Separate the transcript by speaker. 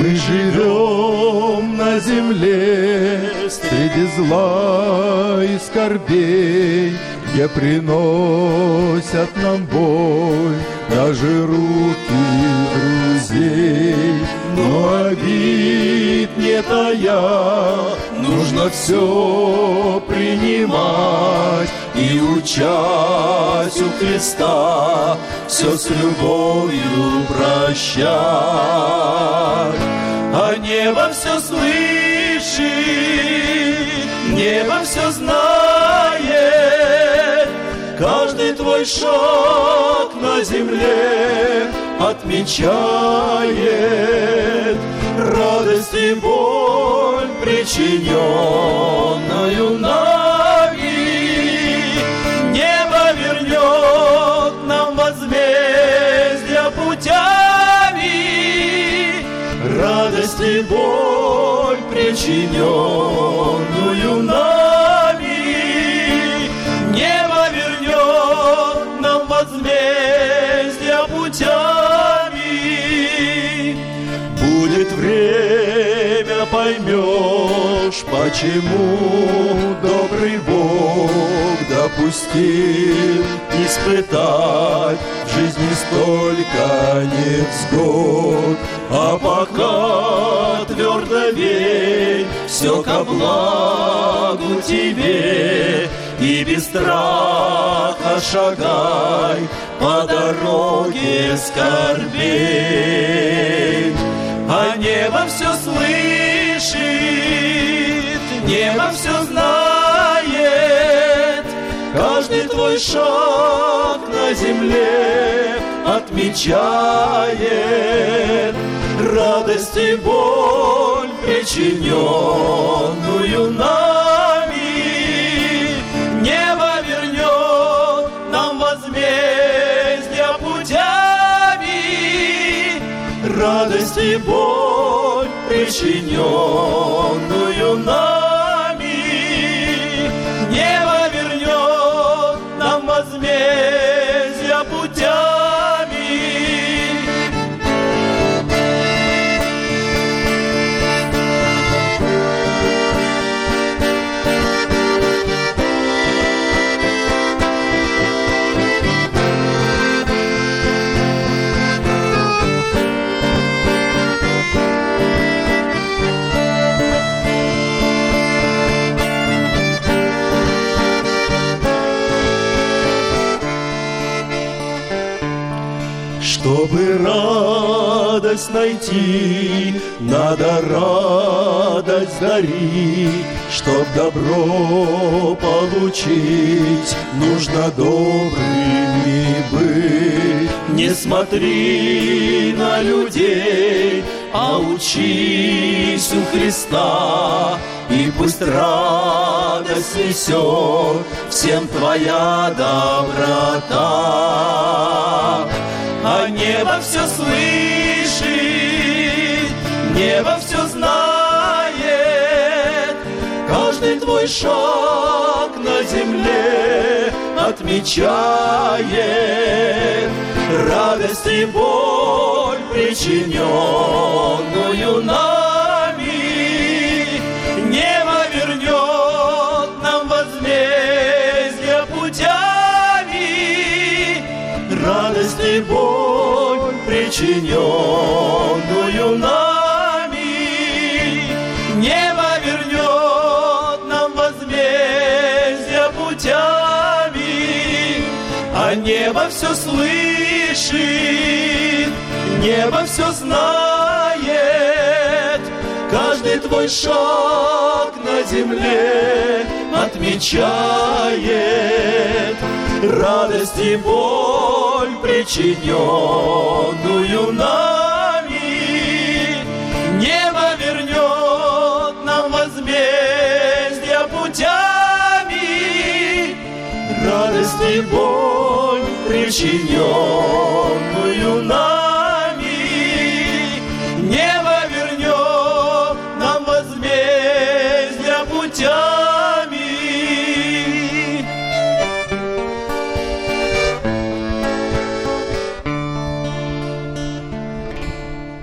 Speaker 1: Мы живем на земле среди зла и скорбей, где приносят нам боль даже руки друзей. Но обид не тая, нужно все принимать и, учась у Христа, все с любовью прощать. А небо все слышит, небо все знает, каждый твой шаг на земле отмечает. Радость и боль, причиненную нами, небо вернет нам возмездие путями. Радость и боль, причиненную нами, небо вернет нам возмездие путями. Будет время, поймешь, почему добрый Бог допустил испытать в жизни столько невзгод. А пока твердо верь, все ко благу тебе, и без страха шагай по дороге скорбей. А небо все слышит, небо все знает, каждый твой шаг на земле отмечает. Радость и боль, причиненную нами, небо вернет нам возмездие путями. Радость и боль, причиненную нами, небо вернет нам возмездие путями. Чтобы радость найти, надо радость дарить. Чтоб добро получить, нужно добрыми быть. Не смотри на людей, а учись у Христа. И пусть радость несет всем твоя доброта. А небо все слышит, небо все знает, каждый твой шаг на земле отмечает. Радость и боль, причиненную нами, небо вернет нам возмездие путями. Радость и боль, причиненную нами, небо вернет нам возмездие путями. А небо все слышит, небо все знает, каждый твой шаг на земле отмечает. Радость и боль, причиненную нами, небо вернет нам возмездие путями. Радость и боль, причиненную нами,